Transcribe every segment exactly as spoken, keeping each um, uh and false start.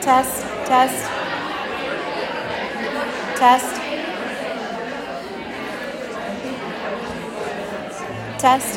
Test, test, test, test.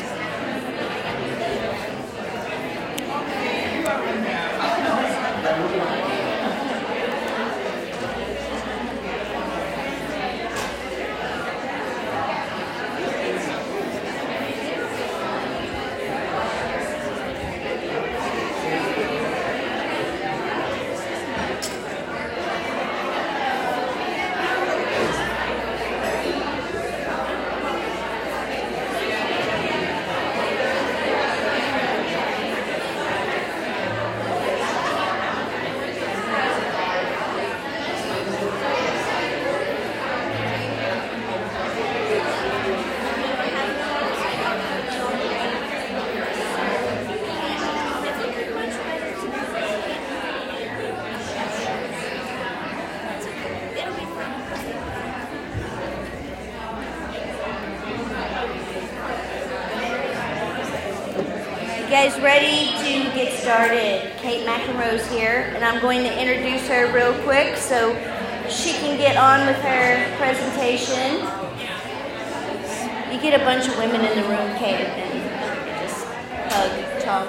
Guys ready to get started? Kate McEnroe's here, and I'm going to introduce her real quick so she can get on with her presentation. You get a bunch of women in the room, Kate, and just hug, talk.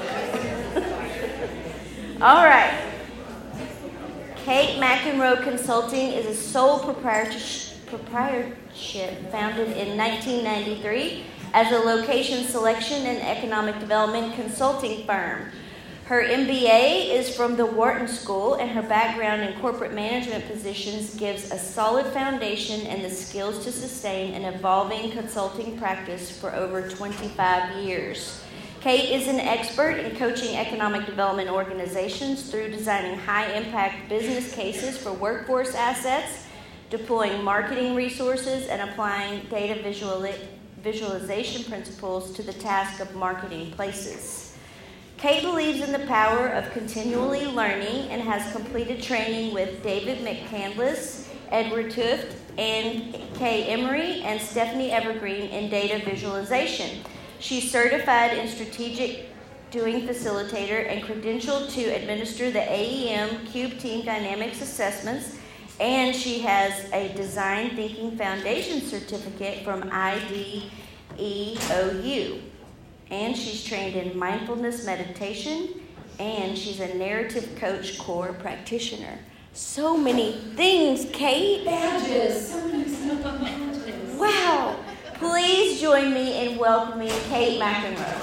All right. Kate McEnroe Consulting is a sole proprietorship founded in nineteen ninety-three as a location selection and economic development consulting firm. Her M B A is from the Wharton School, and her background in corporate management positions gives a solid foundation and the skills to sustain an evolving consulting practice for over twenty-five years. Kate is an expert in coaching economic development organizations through designing high-impact business cases for workforce assets, deploying marketing resources, and applying data visualization visualization principles to the task of marketing places. Kate believes in the power of continually learning and has completed training with David McCandless, Edward Tuft, and Kay Emery, and Stephanie Evergreen in data visualization. She's certified in strategic doing facilitator and credentialed to administer the A E M Cube Team Dynamics assessments, and she has a Design Thinking Foundation certificate from I D E O U. And she's trained in mindfulness meditation, and she's a narrative coach core practitioner. So many things, Kate. Badges. So many, so many badges. Wow. Please join me in welcoming Kate McEnroe.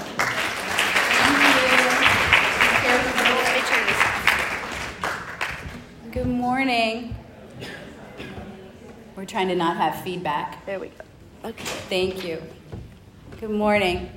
Good morning. We're trying to not have feedback. There we go. Okay. Thank you. Good morning.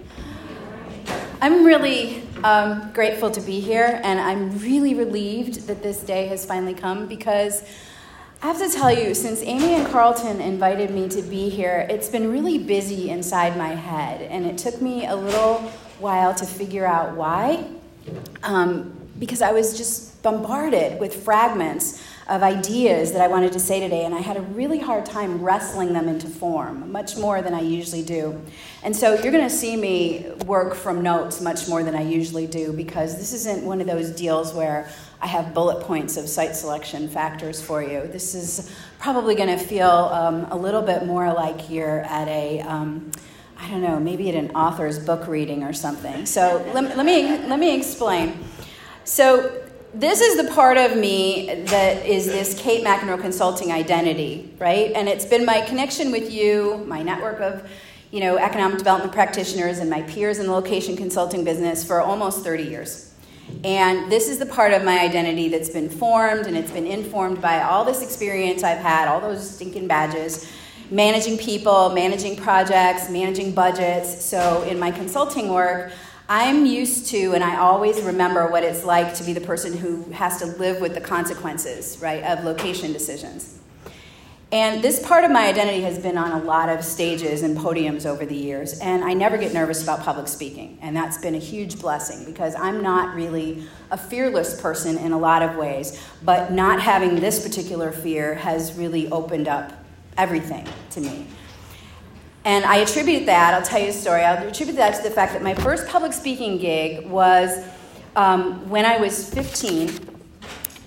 I'm really um, grateful to be here, and I'm really relieved that this day has finally come, because I have to tell you, since Amy and Carlton invited me to be here, it's been really busy inside my head, and it took me a little while to figure out why, um, because I was just bombarded with fragments of ideas that I wanted to say today, and I had a really hard time wrestling them into form, much more than I usually do. And so you're going to see me work from notes much more than I usually do, because this isn't one of those deals where I have bullet points of site selection factors for you. This is probably going to feel um, a little bit more like you're at a, um, I don't know, maybe at an author's book reading or something. So let, let me let me explain. So this is the part of me that is this Kate McEnroe Consulting identity, right? And it's been my connection with you, my network of, you know, economic development practitioners and my peers in the location consulting business for almost thirty years. And this is the part of my identity that's been formed, and it's been informed by all this experience I've had, all those stinking badges, managing people, managing projects, managing budgets. So in my consulting work, I'm used to, and I always remember what it's like to be the person who has to live with the consequences, right, of location decisions. And this part of my identity has been on a lot of stages and podiums over the years, and I never get nervous about public speaking, and that's been a huge blessing, because I'm not really a fearless person in a lot of ways, but not having this particular fear has really opened up everything to me. And I attribute that, I'll tell you a story, I'll attribute that to the fact that my first public speaking gig was um, when I was fifteen,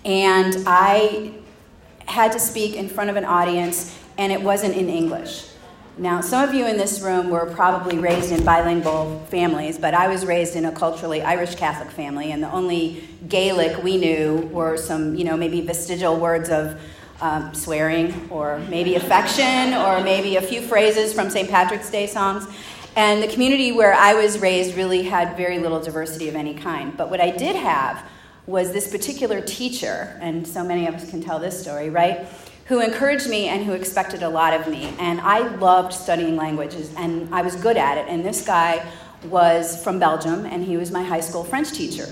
And I had to speak in front of an audience, and it wasn't in English. Now, some of you in this room were probably raised in bilingual families, but I was raised in a culturally Irish Catholic family, and the only Gaelic we knew were some, you know, maybe vestigial words of um, swearing, or maybe affection, or maybe a few phrases from Saint Patrick's Day songs. And the community where I was raised really had very little diversity of any kind. But what I did have was this particular teacher, and so many of us can tell this story, right, who encouraged me and who expected a lot of me. And I loved studying languages, and I was good at it. And this guy was from Belgium, and he was my high school French teacher.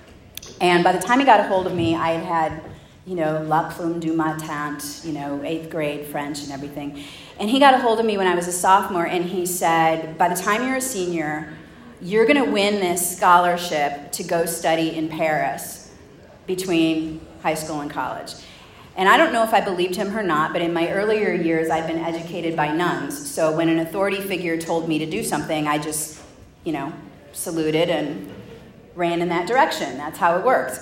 And by the time he got a hold of me, I had had, you know, La Plume du Matin, you know, eighth grade French and everything. And he got a hold of me when I was a sophomore, and he said, by the time you're a senior, you're going to win this scholarship to go study in Paris between high school and college. And I don't know if I believed him or not, but in my earlier years, I'd been educated by nuns. So when an authority figure told me to do something, I just, you know, saluted and ran in that direction. That's how it worked.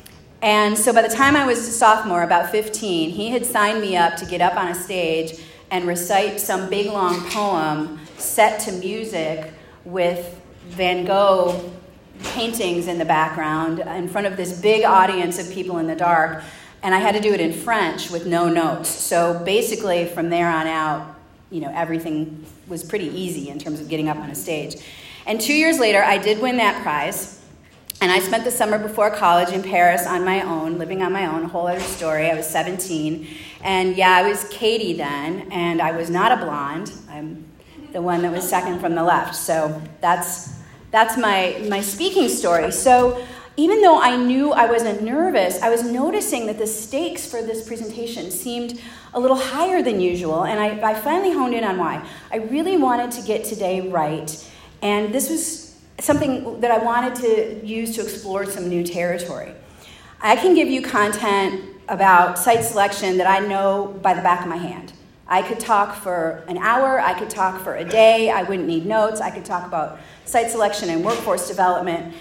And so by the time I was a sophomore, about fifteen, he had signed me up to get up on a stage and recite some big, long poem set to music with Van Gogh paintings in the background in front of this big audience of people in the dark. And I had to do it in French with no notes. So basically, from there on out, you know, everything was pretty easy in terms of getting up on a stage. And two years later, I did win that prize. And I spent the summer before college in Paris on my own, living on my own, a whole other story. I was seventeen. And yeah, I was Katie then, and I was not a blonde. I'm the one that was second from the left. So that's that's my, my speaking story. So even though I knew I wasn't nervous, I was noticing that the stakes for this presentation seemed a little higher than usual, and I, I finally honed in on why. I really wanted to get today right, and this was something that I wanted to use to explore some new territory. I can give you content about site selection that I know by the back of my hand. I could talk for an hour, I could talk for a day, I wouldn't need notes, I could talk about site selection and workforce development.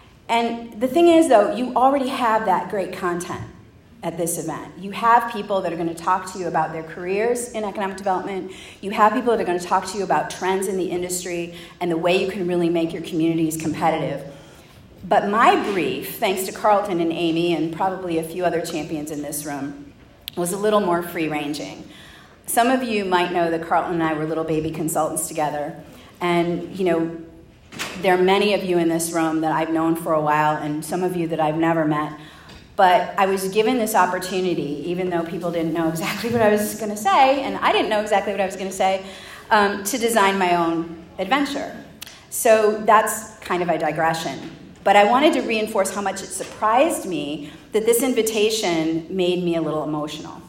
And the thing is, though, you already have that great content at this event. You have people that are going to talk to you about their careers in economic development. You have people that are going to talk to you about trends in the industry and the way you can really make your communities competitive. But my brief, thanks to Carlton and Amy and probably a few other champions in this room, was a little more free-ranging. Some of you might know that Carlton and I were little baby consultants together. And, you know, there are many of you in this room that I've known for a while, and some of you that I've never met. But I was given this opportunity, even though people didn't know exactly what I was going to say, and I didn't know exactly what I was going to say, um, to design my own adventure. So that's kind of a digression. But I wanted to reinforce how much it surprised me that this invitation made me a little emotional.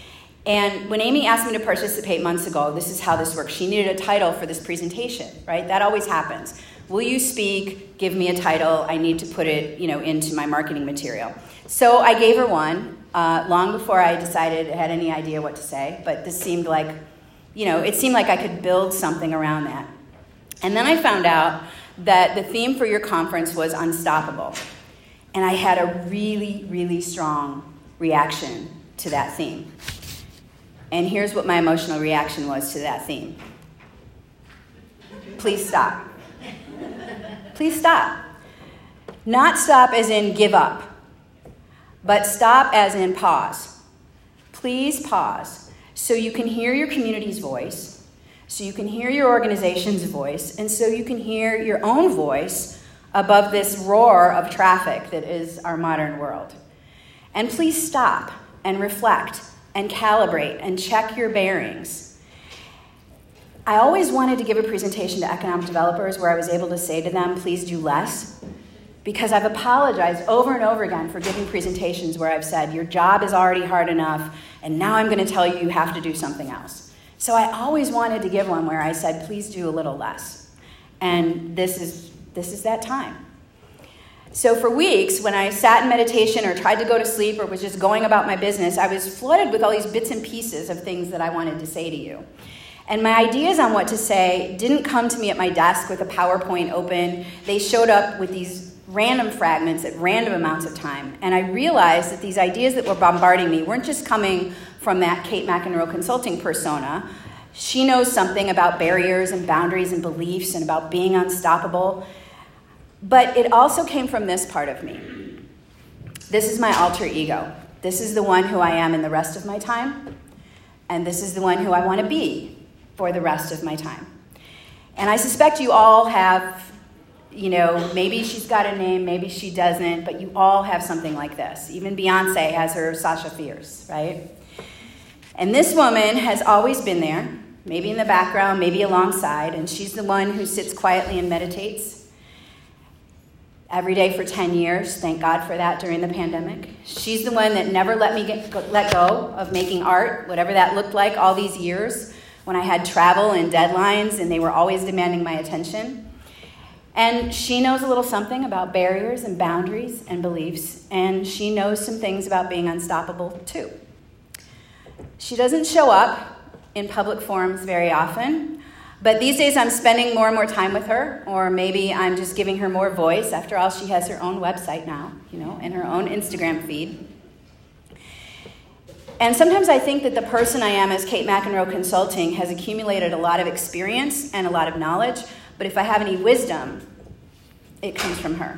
And when Amy asked me to participate months ago, this is how this works. She needed a title for this presentation, right? That always happens. Will you speak? Give me a title. I need to put it, you know, into my marketing material. So I gave her one uh, long before I decided I had any idea what to say. But this seemed like, you know, it seemed like I could build something around that. And then I found out that the theme for your conference was unstoppable. And I had a really, really strong reaction to that theme. And here's what my emotional reaction was to that theme. Please stop. Please stop. Not stop as in give up, but stop as in pause. Please pause so you can hear your community's voice, so you can hear your organization's voice, and so you can hear your own voice above this roar of traffic that is our modern world. And please stop and reflect and calibrate and check your bearings. I always wanted to give a presentation to economic developers where I was able to say to them, please do less, because I've apologized over and over again for giving presentations where I've said, your job is already hard enough, and now I'm going to tell you you have to do something else. So I always wanted to give one where I said, please do a little less. And this is, this is that time. So for weeks, when I sat in meditation or tried to go to sleep or was just going about my business, I was flooded with all these bits and pieces of things that I wanted to say to you. And my ideas on what to say didn't come to me at my desk with a PowerPoint open. They showed up with these random fragments at random amounts of time. And I realized that these ideas that were bombarding me weren't just coming from that Kate McEnroe consulting persona. She knows something about barriers and boundaries and beliefs and about being unstoppable. But it also came from this part of me. This is my alter ego. This is the one who I am in the rest of my time. And this is the one who I want to be for the rest of my time. And I suspect you all have, you know, maybe she's got a name, maybe she doesn't, but you all have something like this. Even Beyonce has her Sasha Fierce, right? And this woman has always been there, maybe in the background, maybe alongside, and she's the one who sits quietly and meditates every day for ten years. Thank God for that during the pandemic. She's the one that never let me get, let go of making art, whatever that looked like all these years when I had travel and deadlines and they were always demanding my attention. And she knows a little something about barriers and boundaries and beliefs, and she knows some things about being unstoppable too. She doesn't show up in public forums very often, but these days I'm spending more and more time with her, or maybe I'm just giving her more voice. After all, she has her own website now, you know, and her own Instagram feed. And sometimes I think that the person I am as Kate McEnroe Consulting has accumulated a lot of experience and a lot of knowledge, but if I have any wisdom, it comes from her.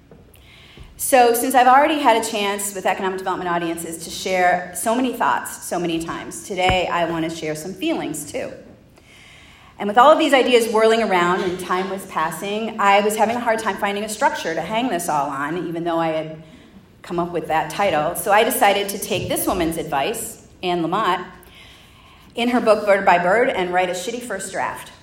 So since I've already had a chance with economic development audiences to share so many thoughts so many times, today I want to share some feelings too. And with all of these ideas whirling around and time was passing, I was having a hard time finding a structure to hang this all on, even though I had come up with that title. So I decided to take this woman's advice, Anne Lamott, in her book Bird by Bird, and write a shitty first draft.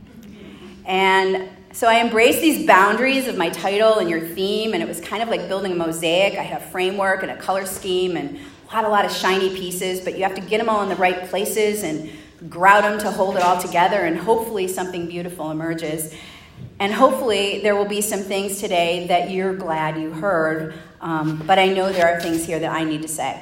And so I embraced these boundaries of my title and your theme, and it was kind of like building a mosaic. I had a framework and a color scheme and a lot, a lot of shiny pieces, but you have to get them all in the right places and grout them to hold it all together, and hopefully something beautiful emerges. And hopefully there will be some things today that you're glad you heard, um, but I know there are things here that I need to say.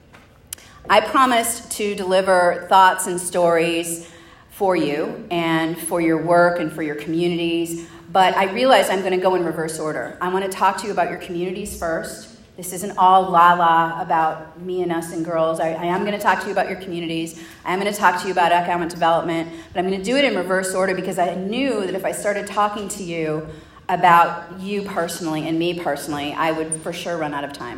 I promised to deliver thoughts and stories for you and for your work and for your communities, but I realize I'm going to go in reverse order. I want to talk to you about your communities first. This isn't all la-la about me and us and girls. I, I am going to talk to you about your communities. I am going to talk to you about economic development, but I'm going to do it in reverse order because I knew that if I started talking to you about you personally and me personally, I would for sure run out of time.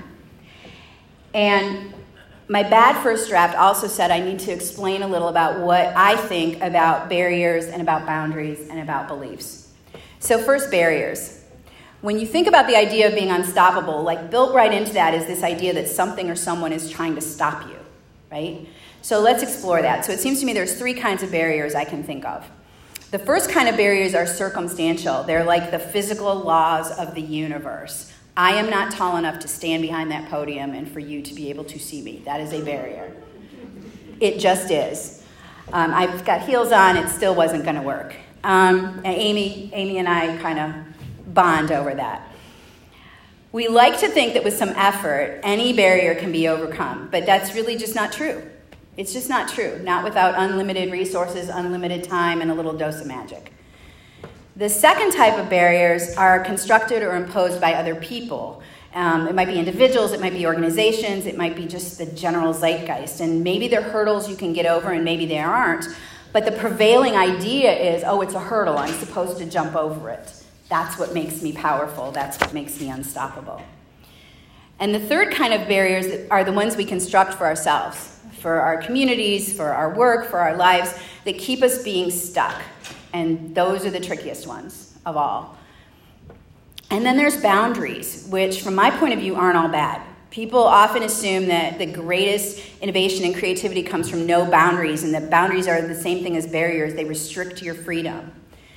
And my bad first draft also said I need to explain a little about what I think about barriers and about boundaries and about beliefs. So first, barriers. When you think about the idea of being unstoppable, like built right into that is this idea that something or someone is trying to stop you, right? So let's explore that. So it seems to me there's three kinds of barriers I can think of. The first kind of barriers are circumstantial. They're like the physical laws of the universe. I am not tall enough to stand behind that podium and for you to be able to see me. That is a barrier. It just is. Um, I've got heels on. It still wasn't going to work. Um, and Amy, Amy and I kind of bond over that. We like to think that with some effort, any barrier can be overcome, but that's really just not true. It's just not true. Not without unlimited resources, unlimited time, and a little dose of magic. The second type of barriers are constructed or imposed by other people. Um, it might be individuals, it might be organizations, it might be just the general zeitgeist. And maybe they're hurdles you can get over and maybe they aren't. But the prevailing idea is, oh, it's a hurdle, I'm supposed to jump over it. That's what makes me powerful. That's what makes me unstoppable. And the third kind of barriers are the ones we construct for ourselves, for our communities, for our work, for our lives, that keep us being stuck. And those are the trickiest ones of all. And then there's boundaries, which from my point of view aren't all bad. People often assume that the greatest innovation and creativity comes from no boundaries, and that boundaries are the same thing as barriers. They restrict your freedom.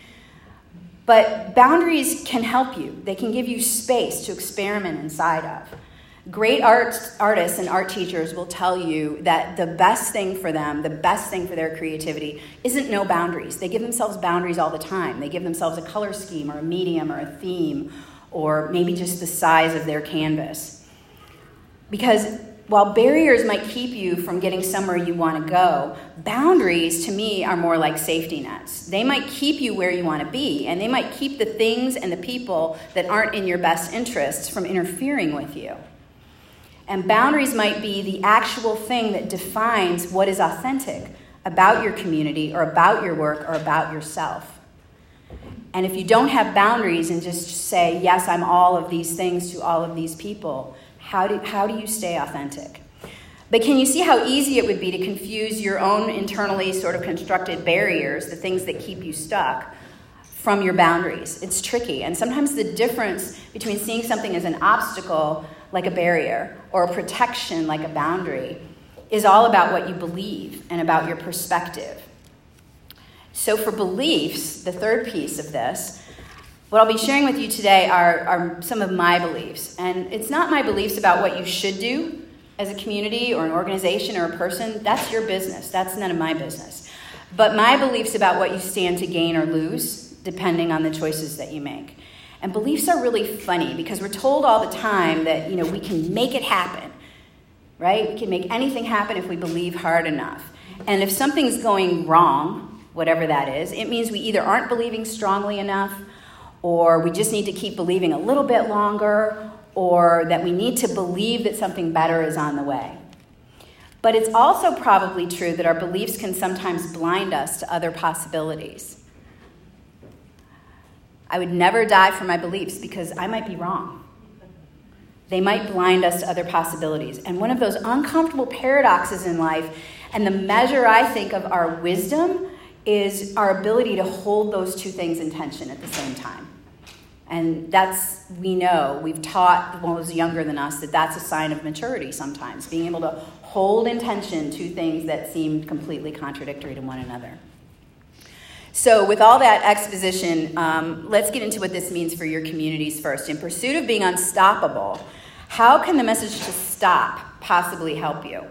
But boundaries can help you. They can give you space to experiment inside of. Great art, artists and art teachers will tell you that the best thing for them, the best thing for their creativity, isn't no boundaries. They give themselves boundaries all the time. They give themselves a color scheme or a medium or a theme or maybe just the size of their canvas. Because while barriers might keep you from getting somewhere you want to go, boundaries to me are more like safety nets. They might keep you where you want to be, and they might keep the things and the people that aren't in your best interests from interfering with you. And boundaries might be the actual thing that defines what is authentic about your community or about your work or about yourself. And if you don't have boundaries and just say, yes, I'm all of these things to all of these people, how do, how do you stay authentic? But can you see how easy it would be to confuse your own internally sort of constructed barriers, the things that keep you stuck, from your boundaries? It's tricky. And sometimes the difference between seeing something as an obstacle, like a barrier, or a protection, like a boundary, is all about what you believe and about your perspective. So for beliefs, the third piece of this, what I'll be sharing with you today are, are some of my beliefs. And it's not my beliefs about what you should do as a community or an organization or a person. That's your business. That's none of my business. But my beliefs about what you stand to gain or lose, depending on the choices that you make. And beliefs are really funny because we're told all the time that, you know, we can make it happen, right? We can make anything happen if we believe hard enough. And if something's going wrong, whatever that is, it means we either aren't believing strongly enough, or we just need to keep believing a little bit longer, or that we need to believe that something better is on the way. But it's also probably true that our beliefs can sometimes blind us to other possibilities. I would never die for my beliefs because I might be wrong. They might blind us to other possibilities. And one of those uncomfortable paradoxes in life, and the measure, I think, of our wisdom, is our ability to hold those two things in tension at the same time. And that's, we know, we've taught those younger than us that that's a sign of maturity sometimes, being able to hold in tension two things that seem completely contradictory to one another. So with all that exposition, um, let's get into what this means for your communities first. In pursuit of being unstoppable, how can the message to stop possibly help you?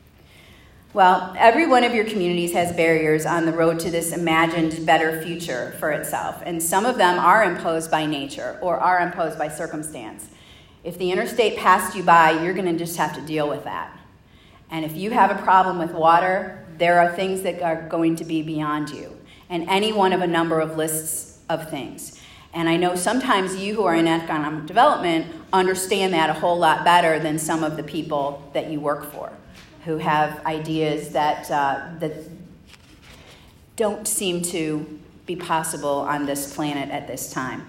Well, every one of your communities has barriers on the road to this imagined better future for itself, and some of them are imposed by nature or are imposed by circumstance. If the interstate passed you by, you're going to just have to deal with that. And if you have a problem with water, there are things that are going to be beyond you, and any one of a number of lists of things. And I know sometimes you who are in economic development understand that a whole lot better than some of the people that you work for, who have ideas that uh, that don't seem to be possible on this planet at this time.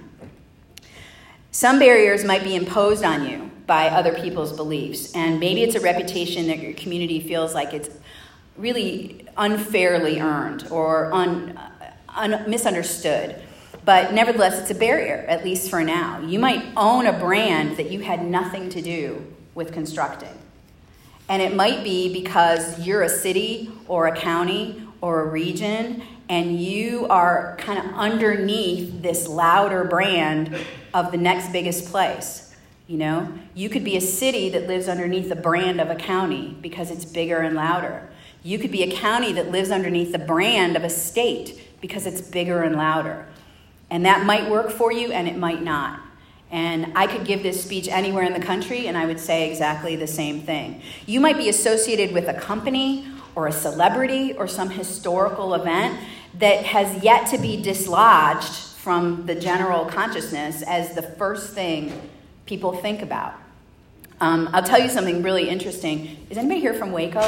Some barriers might be imposed on you by other people's beliefs, and maybe it's a reputation that your community feels like it's really unfairly earned or un, un, misunderstood. But nevertheless, it's a barrier, at least for now. You might own a brand that you had nothing to do with constructing. And it might be because you're a city or a county or a region, and you are kind of underneath this louder brand of the next biggest place. You know, you could be a city that lives underneath the brand of a county because it's bigger and louder. You could be a county that lives underneath the brand of a state because it's bigger and louder. And that might work for you, and it might not. And I could give this speech anywhere in the country, and I would say exactly the same thing. You might be associated with a company or a celebrity or some historical event that has yet to be dislodged from the general consciousness as the first thing people think about. Um, I'll tell you something really interesting. Is anybody here from Waco?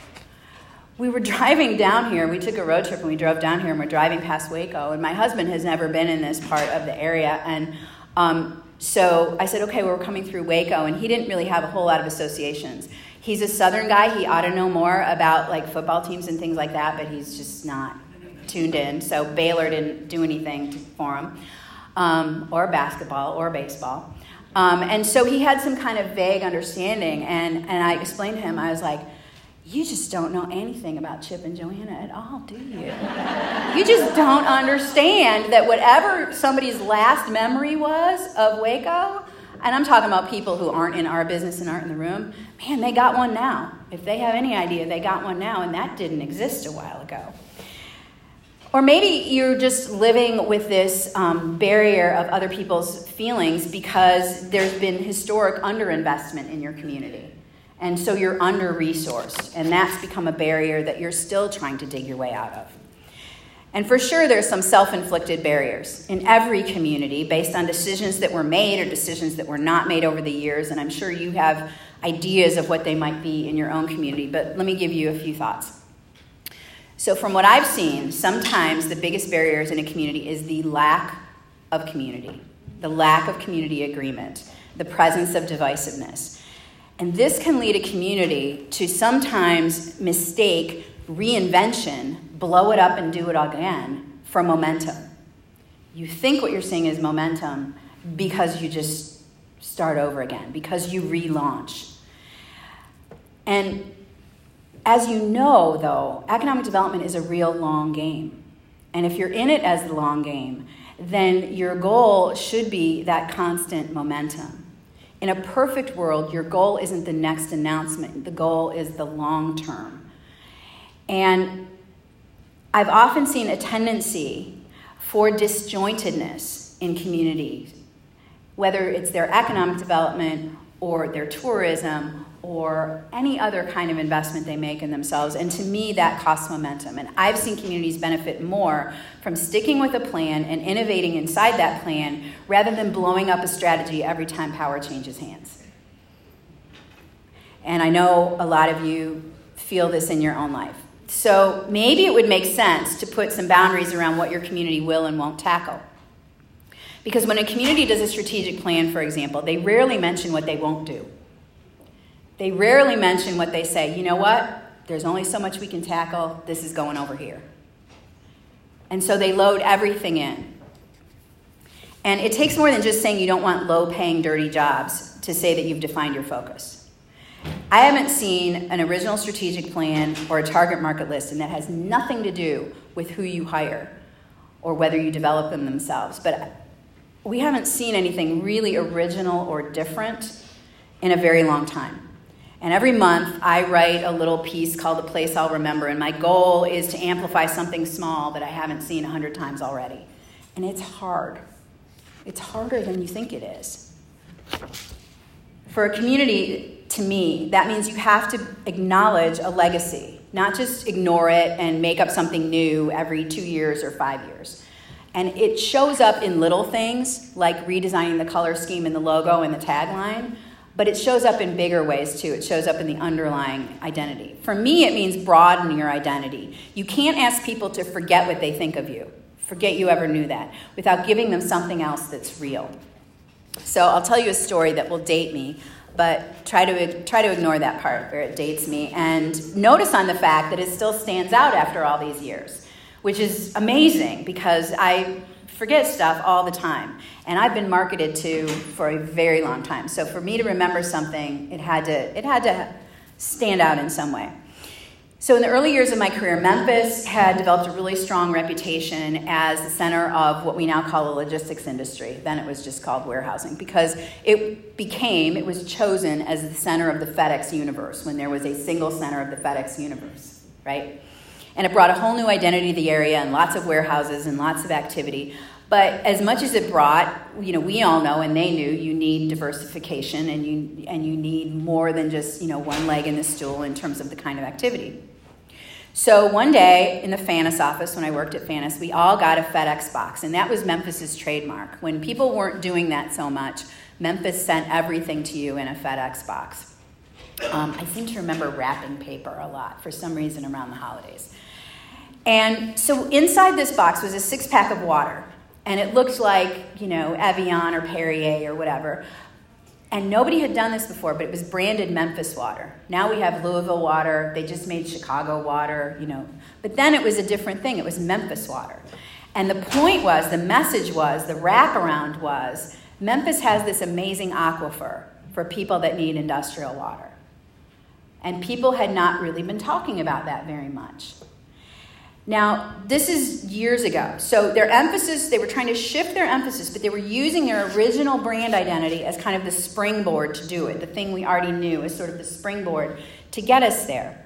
We were driving down here. We took a road trip, and we drove down here, and we're driving past Waco. And my husband has never been in this part of the area, and Um, so I said, okay, well, we're coming through Waco, and he didn't really have a whole lot of associations. He's a Southern guy. He ought to know more about like football teams and things like that, but he's just not tuned in. So Baylor didn't do anything to, for him, um, or basketball or baseball. Um, and so he had some kind of vague understanding, and, and I explained to him, I was like, you just don't know anything about Chip and Joanna at all, do you? You just don't understand that whatever somebody's last memory was of Waco, and I'm talking about people who aren't in our business and aren't in the room, man, they got one now. If they have any idea, they got one now, and that didn't exist a while ago. Or maybe you're just living with this um, barrier of other people's feelings because there's been historic underinvestment in your community. And so you're under-resourced, and that's become a barrier that you're still trying to dig your way out of. And for sure, there's some self-inflicted barriers in every community based on decisions that were made or decisions that were not made over the years, and I'm sure you have ideas of what they might be in your own community, but let me give you a few thoughts. So from what I've seen, sometimes the biggest barriers in a community is the lack of community, the lack of community agreement, the presence of divisiveness. And this can lead a community to sometimes mistake reinvention, blow it up and do it again, for momentum. You think what you're seeing is momentum because you just start over again, because you relaunch. And as you know, though, economic development is a real long game. And if you're in it as the long game, then your goal should be that constant momentum. In a perfect world, your goal isn't the next announcement. The goal is the long term. And I've often seen a tendency for disjointedness in communities, whether it's their economic development or their tourism or any other kind of investment they make in themselves. And to me, that costs momentum. And I've seen communities benefit more from sticking with a plan and innovating inside that plan rather than blowing up a strategy every time power changes hands. And I know a lot of you feel this in your own life. So maybe it would make sense to put some boundaries around what your community will and won't tackle. Because when a community does a strategic plan, for example, they rarely mention what they won't do. They rarely mention what they say, you know what, there's only so much we can tackle, this is going over here. And so they load everything in. And it takes more than just saying you don't want low-paying, dirty jobs to say that you've defined your focus. I haven't seen an original strategic plan or a target market list, and that has nothing to do with who you hire or whether you develop them themselves. But we haven't seen anything really original or different in a very long time. And every month, I write a little piece called A Place I'll Remember, and my goal is to amplify something small that I haven't seen a hundred times already. And it's hard. It's harder than you think it is. For a community, to me, that means you have to acknowledge a legacy, not just ignore it and make up something new every two years or five years. And it shows up in little things, like redesigning the color scheme and the logo and the tagline, but it shows up in bigger ways, too. It shows up in the underlying identity. For me, it means broaden your identity. You can't ask people to forget what they think of you, forget you ever knew that, without giving them something else that's real. So I'll tell you a story that will date me, but try to try to ignore that part where it dates me. And notice on the fact that it still stands out after all these years, which is amazing because I forget stuff all the time. And I've been marketed to for a very long time. So for me to remember something, it had to it had to stand out in some way. So in the early years of my career, Memphis had developed a really strong reputation as the center of what we now call the logistics industry. Then it was just called warehousing because it became, it was chosen as the center of the FedEx universe when there was a single center of the FedEx universe, right? And it brought a whole new identity to the area and lots of warehouses and lots of activity. But as much as it brought, you know, we all know and they knew you need diversification and you and you need more than just, you know, one leg in the stool in terms of the kind of activity. So one day in the Fanis office, when I worked at Fanis, we all got a FedEx box, and that was Memphis's trademark. When people weren't doing that so much, Memphis sent everything to you in a FedEx box. Um, I seem to remember wrapping paper a lot for some reason around the holidays. And so inside this box was a six-pack of water, and it looked like, you know, Evian or Perrier or whatever. And nobody had done this before, but it was branded Memphis water. Now we have Louisville water. They just made Chicago water, you know. But then it was a different thing. It was Memphis water. And the point was, the message was, the wraparound was, Memphis has this amazing aquifer for people that need industrial water. And people had not really been talking about that very much. Now, this is years ago. So their emphasis, they were trying to shift their emphasis, but they were using their original brand identity as kind of the springboard to do it, the thing we already knew as sort of the springboard to get us there.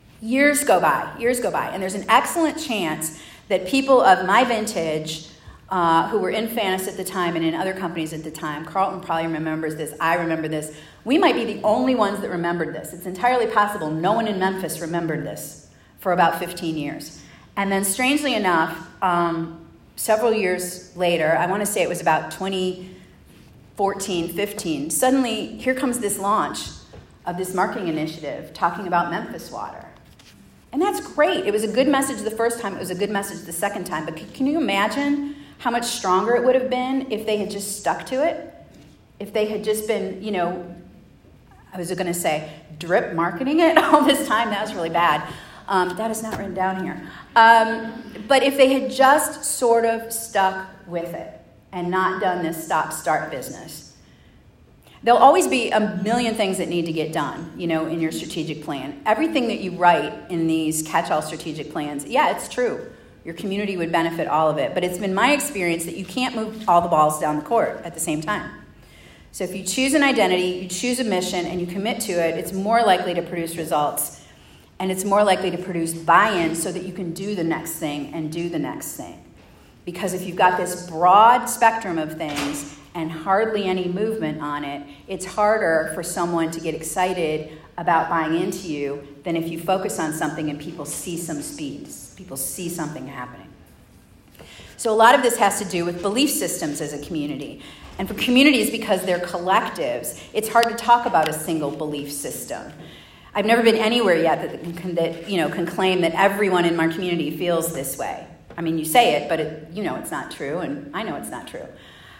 Years go by, years go by, and there's an excellent chance that people of my vintage uh, who were in Fannis at the time and in other companies at the time. Carlton probably remembers this. I remember this. We might be the only ones that remembered this. It's entirely possible no one in Memphis remembered this for about fifteen years. And then strangely enough, um, several years later, I want to say it was about twenty fourteen, fifteen, suddenly here comes this launch of this marketing initiative talking about Memphis Water. And that's great. It was a good message the first time. It was a good message the second time. But can you imagine how much stronger it would have been if they had just stuck to it? If they had just been, you know, I was going to say drip marketing it all this time. That was really bad. Um, that is not written down here. Um, but if they had just sort of stuck with it and not done this stop-start business. There'll always be a million things that need to get done, you know, in your strategic plan. Everything that you write in these catch-all strategic plans, yeah, it's true. Your community would benefit all of it. But it's been my experience that you can't move all the balls down the court at the same time. So if you choose an identity, you choose a mission, and you commit to it, it's more likely to produce results. And it's more likely to produce buy-in so that you can do the next thing and do the next thing. Because if you've got this broad spectrum of things and hardly any movement on it, it's harder for someone to get excited about buying into you than if you focus on something and people see some speed, people see something happening. So a lot of this has to do with belief systems as a community. And for communities, because they're collectives, it's hard to talk about a single belief system. I've never been anywhere yet that, can, that you know, can claim that everyone in my community feels this way. I mean, you say it, but it, you know it's not true, and I know it's not true.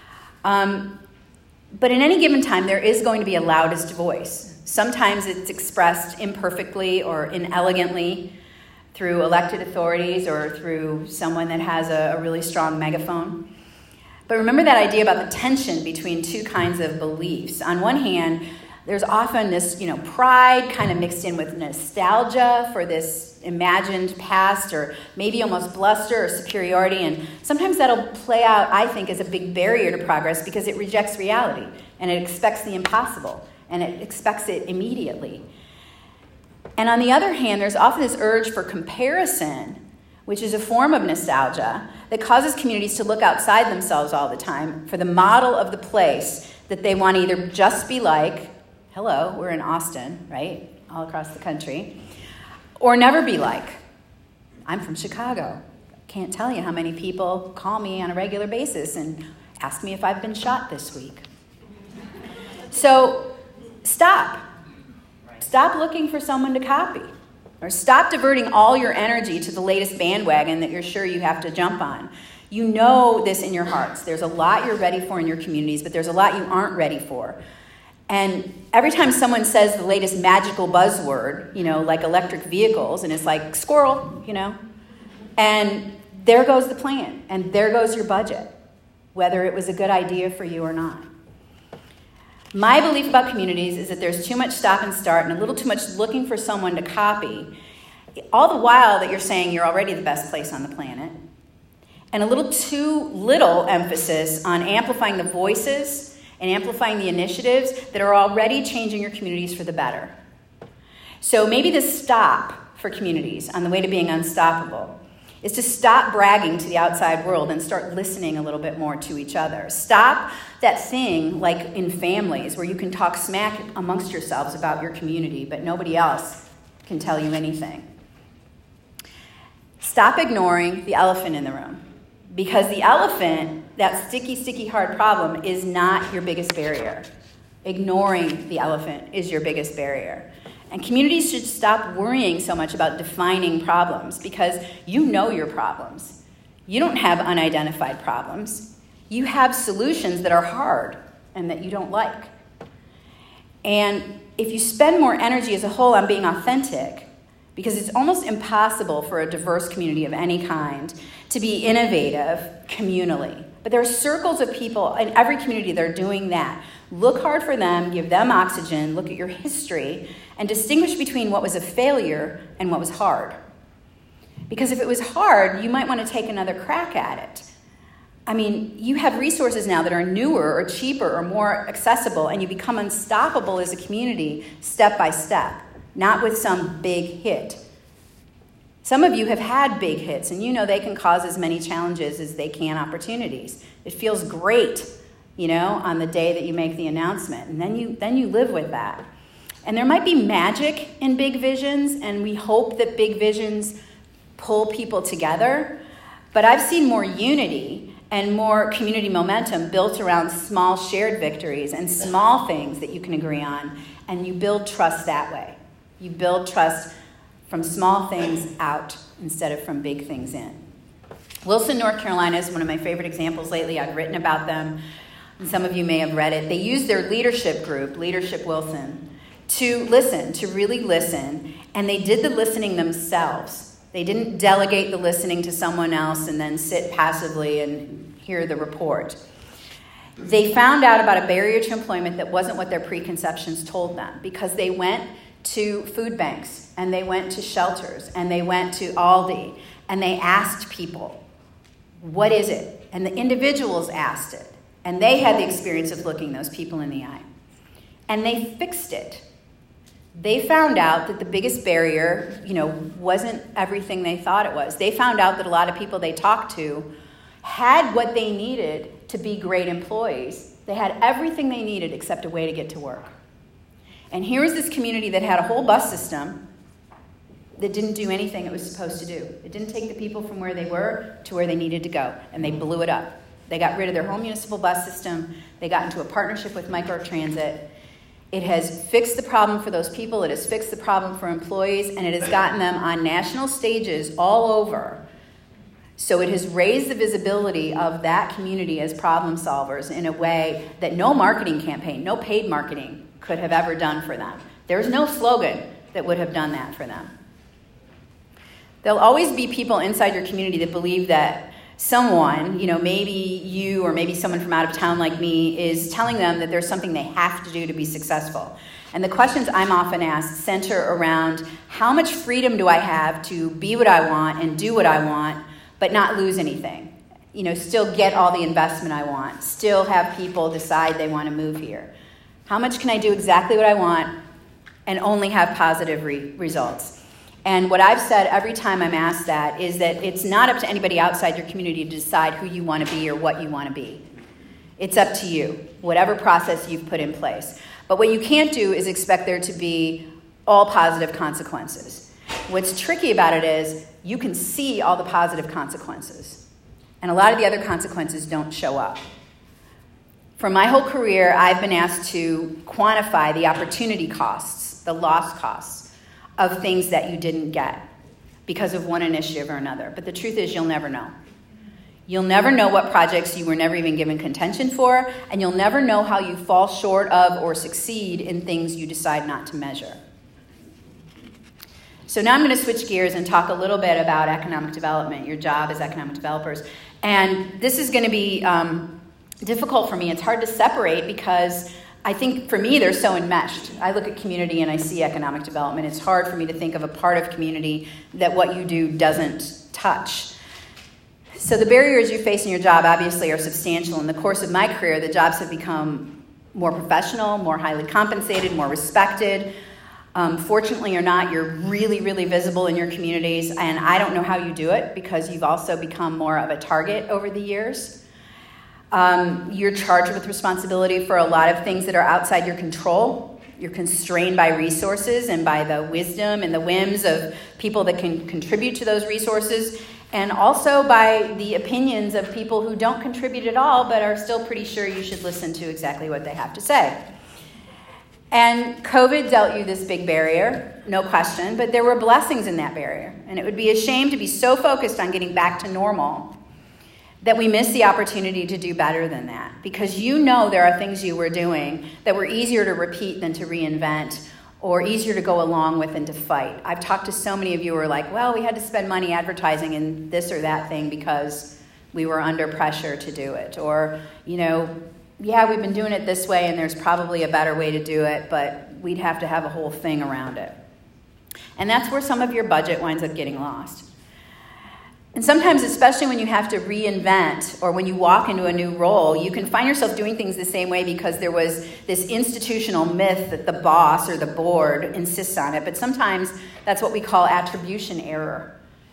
Um, but in any given time, there is going to be a loudest voice. Sometimes it's expressed imperfectly or inelegantly through elected authorities or through someone that has a, a really strong megaphone. But remember that idea about the tension between two kinds of beliefs. On one hand, there's often this, you know, pride kind of mixed in with nostalgia for this imagined past, or maybe almost bluster or superiority. And sometimes that'll play out, I think, as a big barrier to progress because it rejects reality and it expects the impossible and it expects it immediately. And on the other hand, there's often this urge for comparison, which is a form of nostalgia that causes communities to look outside themselves all the time for the model of the place that they want to either just be like. Hello, we're in Austin, right? All across the country. Or never be like. I'm from Chicago. Can't tell you how many people call me on a regular basis and ask me if I've been shot this week. So stop. Stop looking for someone to copy. Or stop diverting all your energy to the latest bandwagon that you're sure you have to jump on. You know this in your hearts. There's a lot you're ready for in your communities, but there's a lot you aren't ready for. And every time someone says the latest magical buzzword, you know, like electric vehicles, and it's like, squirrel, you know, and there goes the plan, and there goes your budget, whether it was a good idea for you or not. My belief about communities is that there's too much stop and start and a little too much looking for someone to copy, all the while that you're saying you're already the best place on the planet, and a little too little emphasis on amplifying the voices and amplifying the initiatives that are already changing your communities for the better. So maybe the stop for communities on the way to being unstoppable is to stop bragging to the outside world and start listening a little bit more to each other. Stop that thing like in families where you can talk smack amongst yourselves about your community, but nobody else can tell you anything. Stop ignoring the elephant in the room, because the elephant, that sticky, sticky, hard problem, is not your biggest barrier. Ignoring the elephant is your biggest barrier. And communities should stop worrying so much about defining problems, because you know your problems. You don't have unidentified problems. You have solutions that are hard and that you don't like. And if you spend more energy as a whole on being authentic, because it's almost impossible for a diverse community of any kind to be innovative communally. But there are circles of people in every community that are doing that. Look hard for them, give them oxygen, look at your history, and distinguish between what was a failure and what was hard. Because if it was hard, you might want to take another crack at it. I mean, you have resources now that are newer or cheaper or more accessible, and you become unstoppable as a community step by step, not with some big hit. Some of you have had big hits, and you know they can cause as many challenges as they can opportunities. It feels great, you know, on the day that you make the announcement, and then you then you live with that. And there might be magic in big visions, and we hope that big visions pull people together, but I've seen more unity and more community momentum built around small shared victories and small things that you can agree on, and you build trust that way. You build trust from small things out instead of from big things in. Wilson, North Carolina is one of my favorite examples lately. I've written about them, and some of you may have read it. They used their leadership group, Leadership Wilson, to listen, to really listen, and they did the listening themselves. They didn't delegate the listening to someone else and then sit passively and hear the report. They found out about a barrier to employment that wasn't what their preconceptions told them, because they went to food banks, and they went to shelters, and they went to Aldi, and they asked people, what is it? And the individuals asked it, and they had the experience of looking those people in the eye. And they fixed it. They found out that the biggest barrier, you know, wasn't everything they thought it was. They found out that a lot of people they talked to had what they needed to be great employees. They had everything they needed except a way to get to work. And here was this community that had a whole bus system that didn't do anything it was supposed to do. It didn't take the people from where they were to where they needed to go, and they blew it up. They got rid of their whole municipal bus system. They got into a partnership with microtransit. It has fixed the problem for those people. It has fixed the problem for employees, and it has gotten them on national stages all over. So it has raised the visibility of that community as problem solvers in a way that no marketing campaign, no paid marketing could have ever done for them. There's no slogan that would have done that for them. There'll always be people inside your community that believe that someone, you know, maybe you or maybe someone from out of town like me, is telling them that there's something they have to do to be successful. And the questions I'm often asked center around, how much freedom do I have to be what I want and do what I want, but not lose anything? You know, still get all the investment I want, still have people decide they want to move here. How much can I do exactly what I want and only have positive re- results? And what I've said every time I'm asked that is that it's not up to anybody outside your community to decide who you want to be or what you want to be. It's up to you, whatever process you've put in place. But what you can't do is expect there to be all positive consequences. What's tricky about it is you can see all the positive consequences, and a lot of the other consequences don't show up. For my whole career, I've been asked to quantify the opportunity costs, the lost costs of things that you didn't get because of one initiative or another. But the truth is, you'll never know. You'll never know what projects you were never even given contention for, and you'll never know how you fall short of or succeed in things you decide not to measure. So now I'm going to switch gears and talk a little bit about economic development, your job as economic developers. And this is going to be um, difficult for me. It's hard to separate because I think for me they're so enmeshed. I look at community and I see economic development. It's hard for me to think of a part of community that what you do doesn't touch. So the barriers you face in your job obviously are substantial. In the course of my career, the jobs have become more professional, more highly compensated, more respected. Um, fortunately or not, you're really, really visible in your communities, and I don't know how you do it because you've also become more of a target over the years. Um, you're charged with responsibility for a lot of things that are outside your control. You're constrained by resources and by the wisdom and the whims of people that can contribute to those resources, and also by the opinions of people who don't contribute at all but are still pretty sure you should listen to exactly what they have to say. And COVID dealt you this big barrier, no question, but there were blessings in that barrier. And it would be a shame to be so focused on getting back to normal that we miss the opportunity to do better than that. Because you know there are things you were doing that were easier to repeat than to reinvent, or easier to go along with than to fight. I've talked to so many of you who are like, well, we had to spend money advertising in this or that thing because we were under pressure to do it. Or, you know, yeah, we've been doing it this way and there's probably a better way to do it, but we'd have to have a whole thing around it. And that's where some of your budget winds up getting lost. And sometimes, especially when you have to reinvent or when you walk into a new role, you can find yourself doing things the same way because there was this institutional myth that the boss or the board insists on it. But sometimes that's what we call attribution error.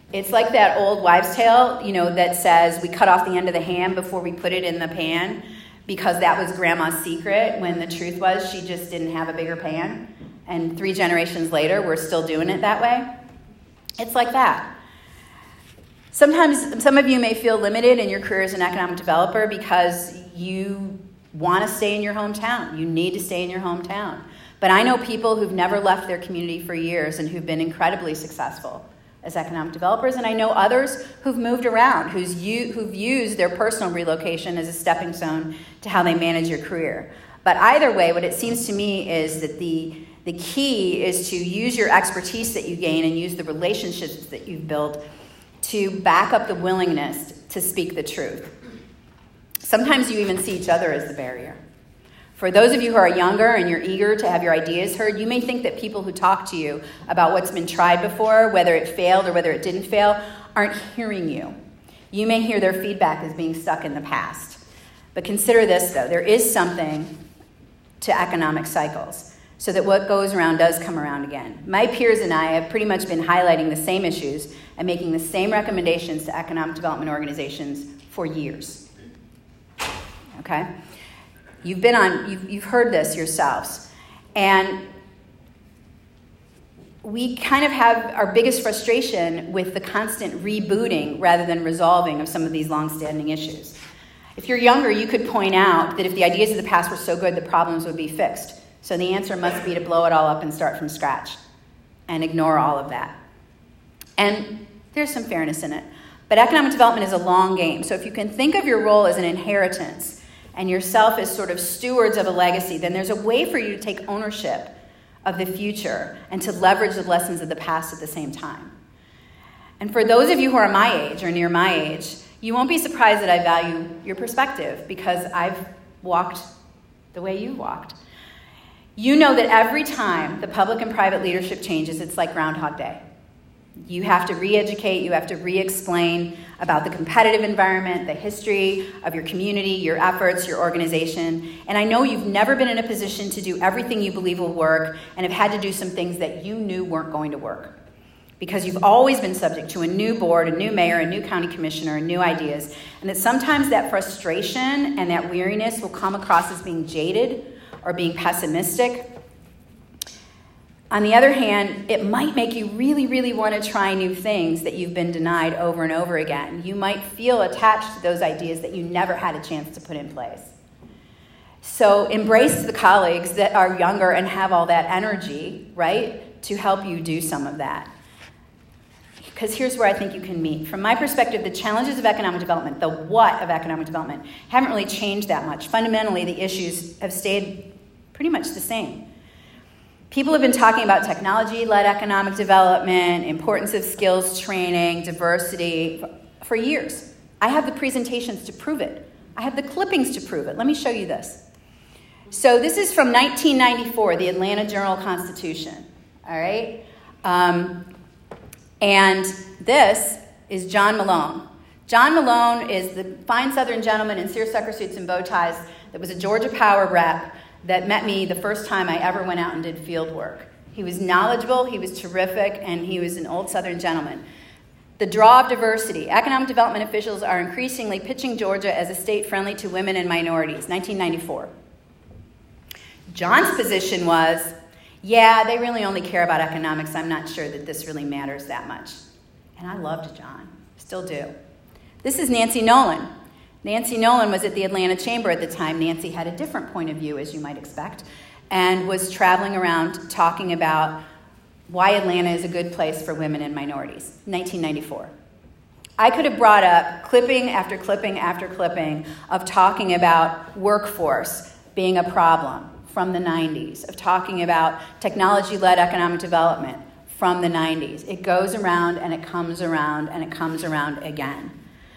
It's like that old wives' tale, you know, that says we cut off the end of the ham before we put it in the pan because that was grandma's secret, when the truth was she just didn't have a bigger pan. And three generations later, we're still doing it that way. It's like that. Sometimes some of you may feel limited in your career as an economic developer because you want to stay in your hometown. You need to stay in your hometown. But I know people who've never left their community for years and who've been incredibly successful as economic developers, and I know others who've moved around, who's u- who've used their personal relocation as a stepping stone to how they manage your career. But either way, what it seems to me is that the, the key is to use your expertise that you gain and use the relationships that you've built to back up the willingness to speak the truth. Sometimes you even see each other as the barrier. For those of you who are younger and you're eager to have your ideas heard, you may think that people who talk to you about what's been tried before, whether it failed or whether it didn't fail, aren't hearing you. You may hear their feedback as being stuck in the past. But consider this, though. There is something to economic cycles, so that what goes around does come around again. My peers and I have pretty much been highlighting the same issues and making the same recommendations to economic development organizations for years. Okay? You've been on, you've, you've heard this yourselves. And we kind of have our biggest frustration with the constant rebooting rather than resolving of some of these long-standing issues. If you're younger, you could point out that if the ideas of the past were so good, the problems would be fixed. So the answer must be to blow it all up and start from scratch and ignore all of that. And there's some fairness in it. But economic development is a long game. So if you can think of your role as an inheritance and yourself as sort of stewards of a legacy, then there's a way for you to take ownership of the future and to leverage the lessons of the past at the same time. And for those of you who are my age or near my age, you won't be surprised that I value your perspective because I've walked the way you walked. You know that every time the public and private leadership changes, it's like Groundhog Day. You have to re-educate, you have to re-explain about the competitive environment, the history of your community, your efforts, your organization. And I know you've never been in a position to do everything you believe will work and have had to do some things that you knew weren't going to work. Because you've always been subject to a new board, a new mayor, a new county commissioner, and new ideas. And that sometimes that frustration and that weariness will come across as being jaded or being pessimistic. On the other hand, it might make you really, really want to try new things that you've been denied over and over again. You might feel attached to those ideas that you never had a chance to put in place. So embrace the colleagues that are younger and have all that energy, right, to help you do some of that. Because here's where I think you can meet. From my perspective, the challenges of economic development, the what of economic development, haven't really changed that much. Fundamentally, the issues have stayed pretty much the same. People have been talking about technology-led economic development, importance of skills training, diversity for years. I have the presentations to prove it. I have the clippings to prove it. Let me show you this. So this is from nineteen ninety-four, the Atlanta Journal-Constitution. All right? Um, and this is John Malone. John Malone is the fine Southern gentleman in seersucker suits and bow ties that was a Georgia Power rep that met me the first time I ever went out and did field work. He was knowledgeable, he was terrific, and he was an old Southern gentleman. The draw of diversity. Economic development officials are increasingly pitching Georgia as a state friendly to women and minorities, nineteen ninety-four. John's position was, yeah, they really only care about economics. I'm not sure that this really matters that much. And I loved John, still do. This is Nancy Nolan. Nancy Nolan was at the Atlanta Chamber at the time. Nancy had a different point of view, as you might expect, and was traveling around talking about why Atlanta is a good place for women and minorities, nineteen ninety-four. I could have brought up clipping after clipping after clipping of talking about workforce being a problem from the nineties, of talking about technology-led economic development from the nineties. It goes around and it comes around and it comes around again.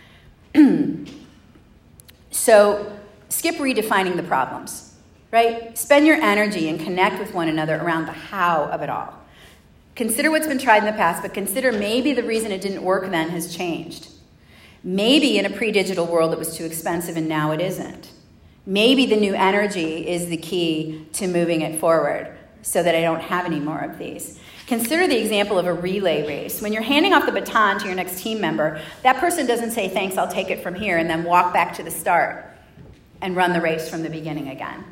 So skip redefining the problems, right? Spend your energy and connect with one another around the how of it all. Consider what's been tried in the past, but consider maybe the reason it didn't work then has changed. Maybe in a pre-digital world it was too expensive and now it isn't. Maybe the new energy is the key to moving it forward. so that I don't have any more of these. Consider the example of a relay race. When you're handing off the baton to your next team member, that person doesn't say, thanks, I'll take it from here, and then walk back to the start and run the race from the beginning again.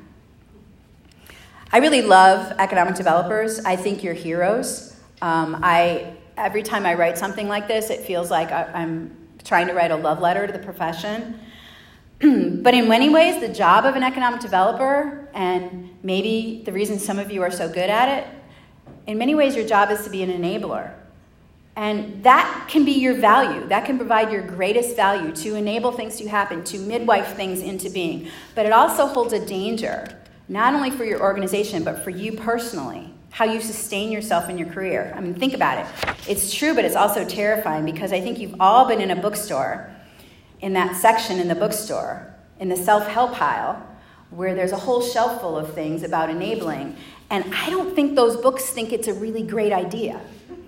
I really love economic developers. I think you're heroes. Um, I every time I write something like this, it feels like I, I'm trying to write a love letter to the profession. But in many ways, the job of an economic developer, and maybe the reason some of you are so good at it, in many ways your job is to be an enabler. And that can be your value. That can provide your greatest value, to enable things to happen, to midwife things into being. But it also holds a danger, not only for your organization, but for you personally, how you sustain yourself in your career. I mean, think about it. It's true, but it's also terrifying, because I think you've all been in a bookstore, in that section in the bookstore, in the self-help aisle, where there's a whole shelf full of things about enabling. And I don't think those books think it's a really great idea.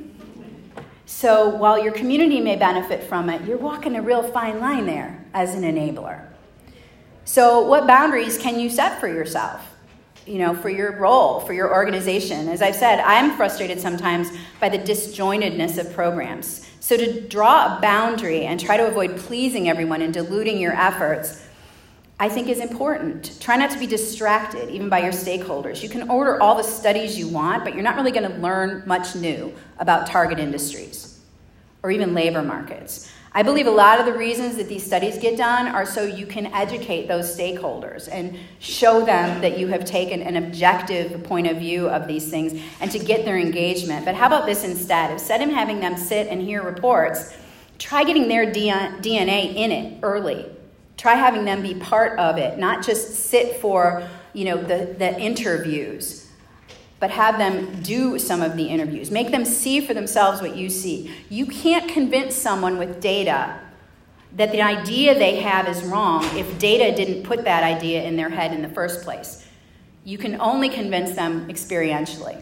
So while your community may benefit from it, you're walking a real fine line there as an enabler. So what boundaries can you set for yourself? You know, for your role, for your organization. As I've said, I'm frustrated sometimes by the disjointedness of programs. So to draw a boundary and try to avoid pleasing everyone and diluting your efforts, I think is important. Try not to be distracted, even by your stakeholders. You can order all the studies you want, but you're not really going to learn much new about target industries or even labor markets. I believe a lot of the reasons that these studies get done are so you can educate those stakeholders and show them that you have taken an objective point of view of these things and to get their engagement. But how about this instead? Instead of having them sit and hear reports, try getting their D N A in it early. Try having them be part of it, not just sit for, you know, the, the interviews, but have them do some of the interviews. Make them see for themselves what you see. You can't convince someone with data that the idea they have is wrong if data didn't put that idea in their head in the first place. You can only convince them experientially.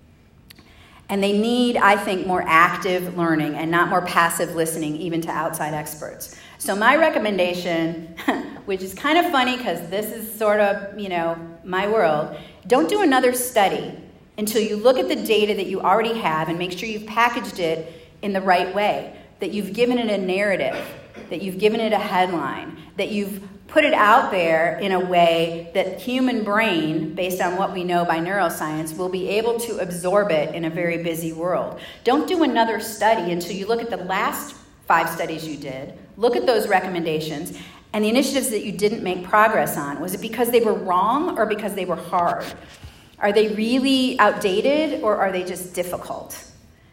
And they need, I think, more active learning and not more passive listening, even to outside experts. So my recommendation, which is kind of funny because this is sort of, you know, my world, don't do another study until you look at the data that you already have and make sure you've packaged it in the right way, that you've given it a narrative, that you've given it a headline, that you've put it out there in a way that human brain, based on what we know by neuroscience, will be able to absorb it in a very busy world. Don't do another study until you look at the last five studies you did, look at those recommendations, and the initiatives that you didn't make progress on. Was it because they were wrong or because they were hard? Are they really outdated or are they just difficult?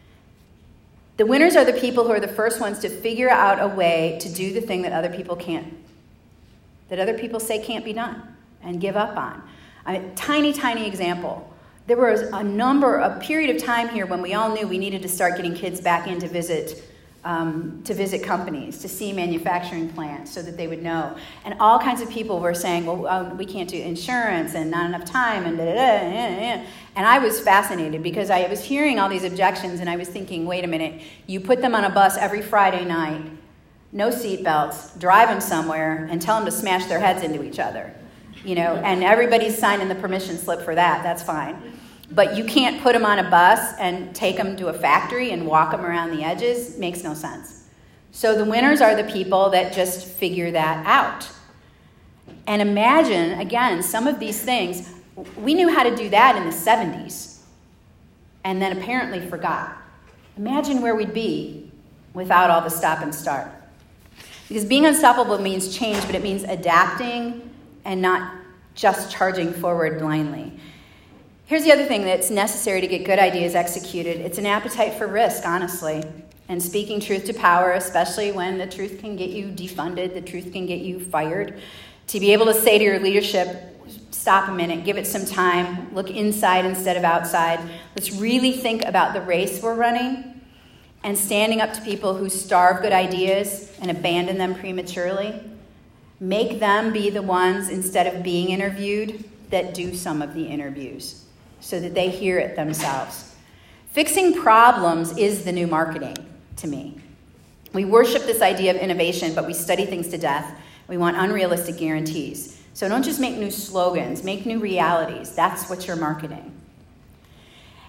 The winners are the people who are the first ones to figure out a way to do the thing that other people can't, that other people say can't be done and give up on. A tiny, tiny example. There was a number, a period of time here when we all knew we needed to start getting kids back in to visit Um, to visit companies, to see manufacturing plants so that they would know. And all kinds of people were saying, well, oh, we can't do insurance and not enough time and da da da. And I was fascinated because I was hearing all these objections and I was thinking, wait a minute, you put them on a bus every Friday night, no seatbelts, drive them somewhere and tell them to smash their heads into each other. You know, and everybody's signing the permission slip for that, that's fine. But you can't put them on a bus and take them to a factory and walk them around the edges. Makes no sense. So the winners are the people that just figure that out. And imagine, again, some of these things, we knew how to do that in the seventies and then apparently forgot. Imagine where we'd be without all the stop and start. Because being unstoppable means change, but it means adapting and not just charging forward blindly. Here's the other thing that's necessary to get good ideas executed. It's an appetite for risk, honestly, and speaking truth to power, especially when the truth can get you defunded, the truth can get you fired. To be able to say to your leadership, stop a minute, give it some time, look inside instead of outside. Let's really think about the race we're running and standing up to people who starve good ideas and abandon them prematurely. Make them be the ones, instead of being interviewed, that do some of the interviews, so that they hear it themselves. Fixing problems is the new marketing to me. We worship this idea of innovation, but we study things to death. We want unrealistic guarantees. So don't just make new slogans, make new realities. That's what you're marketing.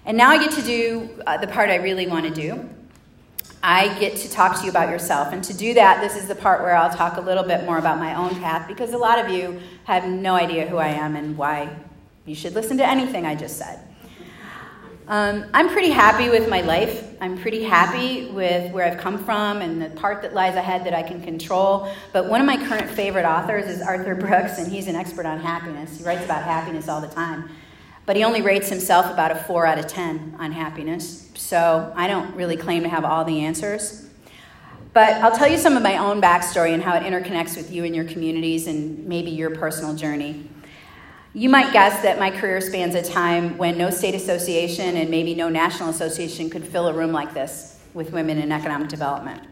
And now I get to do uh, the part I really want to do. I get to talk to you about yourself. And to do that, this is the part where I'll talk a little bit more about my own path, because a lot of you have no idea who I am and why you should listen to anything I just said. Um, I'm pretty happy with my life. I'm pretty happy with where I've come from and the part that lies ahead that I can control. But one of my current favorite authors is Arthur Brooks, and he's an expert on happiness. He writes about happiness all the time. But he only rates himself about a four out of ten on happiness. So I don't really claim to have all the answers. But I'll tell you some of my own backstory and how it interconnects with you and your communities and maybe your personal journey. You might guess that my career spans a time when no state association and maybe no national association could fill a room like this with women in economic development.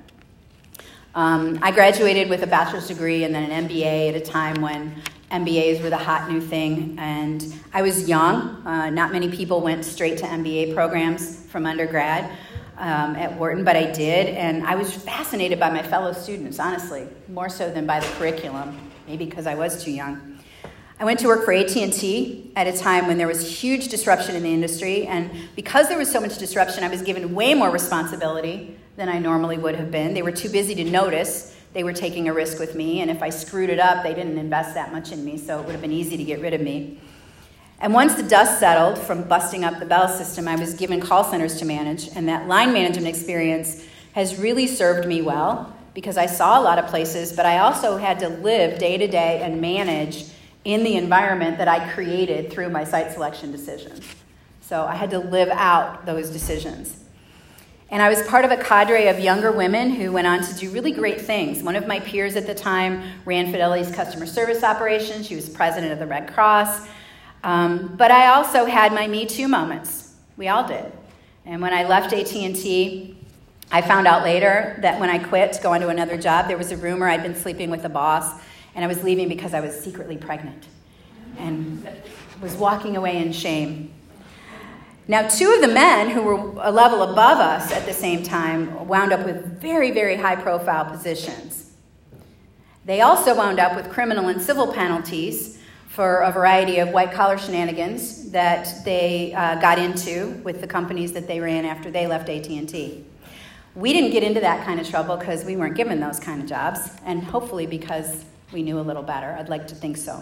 Um, I graduated with a bachelor's degree and then an M B A at a time when M B As were the hot new thing, and I was young. Uh, not many people went straight to M B A programs from undergrad um, at Wharton, but I did, and I was fascinated by my fellow students, honestly, more so than by the curriculum, maybe because I was too young. I went to work for A T and T at a time when there was huge disruption in the industry, and because there was so much disruption, I was given way more responsibility than I normally would have been. They were too busy to notice they were taking a risk with me, and if I screwed it up, they didn't invest that much in me, so it would have been easy to get rid of me. And once the dust settled from busting up the Bell system, I was given call centers to manage, and that line management experience has really served me well because I saw a lot of places, but I also had to live day to day and manage in the environment that I created through my site selection decisions. So I had to live out those decisions. And I was part of a cadre of younger women who went on to do really great things. One of my peers at the time ran Fidelity's customer service operations. She was president of the Red Cross. Um, but I also had my Me Too moments. We all did. And when I left A T and T, I found out later that when I quit to go on to another job, there was a rumor I'd been sleeping with the boss, and I was leaving because I was secretly pregnant and was walking away in shame. Now, two of the men who were a level above us at the same time wound up with very, very high-profile positions. They also wound up with criminal and civil penalties for a variety of white-collar shenanigans that they uh, got into with the companies that they ran after they left A T and T. We didn't get into that kind of trouble because we weren't given those kind of jobs, and hopefully because we knew a little better. I'd like to think so.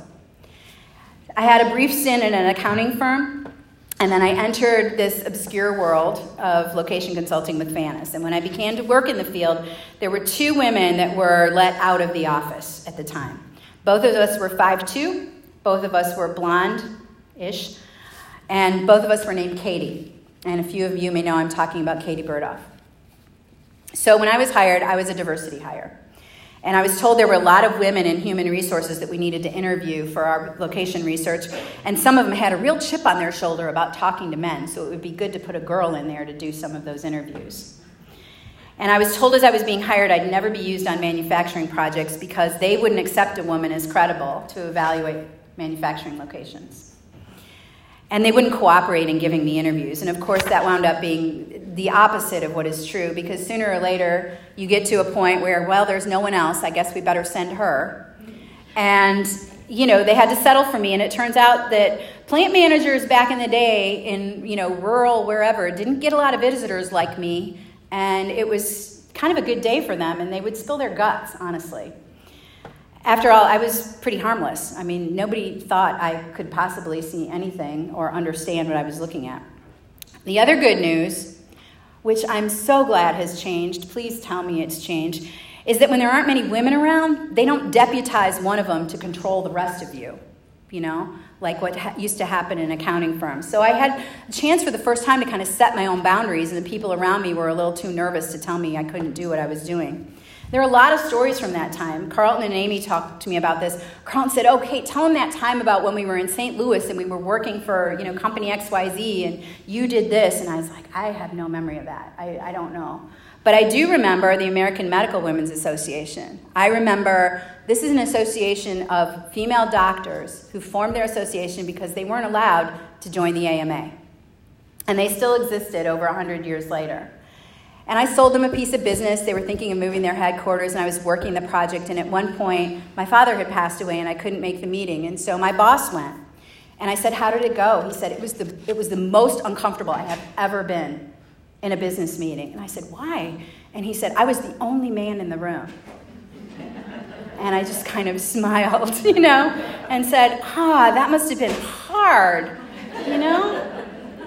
I had a brief stint in an accounting firm, and then I entered this obscure world of location consulting with Fannis. And when I began to work in the field, there were two women that were let out of the office at the time. Both of us were five two, both of us were blonde-ish, and both of us were named Katie. And a few of you may know I'm talking about Katie Burdoff. So when I was hired, I was a diversity hire. And I was told there were a lot of women in human resources that we needed to interview for our location research. And some of them had a real chip on their shoulder about talking to men. So it would be good to put a girl in there to do some of those interviews. And I was told as I was being hired I'd never be used on manufacturing projects because they wouldn't accept a woman as credible to evaluate manufacturing locations. And they wouldn't cooperate in giving me interviews. And of course, that wound up being the opposite of what is true, because sooner or later, you get to a point where, well, there's no one else. I guess we better send her. And, you know, they had to settle for me. And it turns out that plant managers back in the day in, you know, rural wherever didn't get a lot of visitors like me. And it was kind of a good day for them. And they would spill their guts, honestly. After all, I was pretty harmless. I mean, nobody thought I could possibly see anything or understand what I was looking at. The other good news, which I'm so glad has changed, please tell me it's changed, is that when there aren't many women around, they don't deputize one of them to control the rest of you, you know, like what ha- used to happen in accounting firms. So I had a chance for the first time to kind of set my own boundaries, and the people around me were a little too nervous to tell me I couldn't do what I was doing. There are a lot of stories from that time. Carlton and Amy talked to me about this. Carlton said, oh, Kate, tell them that time about when we were in Saint Louis and we were working for, you know, company X Y Z and you did this. And I was like, I have no memory of that. I, I don't know. But I do remember the American Medical Women's Association. I remember this is an association of female doctors who formed their association because they weren't allowed to join the A M A. And they still existed over one hundred years later. And I sold them a piece of business. They were thinking of moving their headquarters, and I was working the project. And at one point, my father had passed away, and I couldn't make the meeting. And so my boss went. And I said, how did it go? He said, it was the it was the most uncomfortable I have ever been in a business meeting. And I said, why? And he said, I was the only man in the room. And I just kind of smiled, you know, and said, ah, that must have been hard, you know?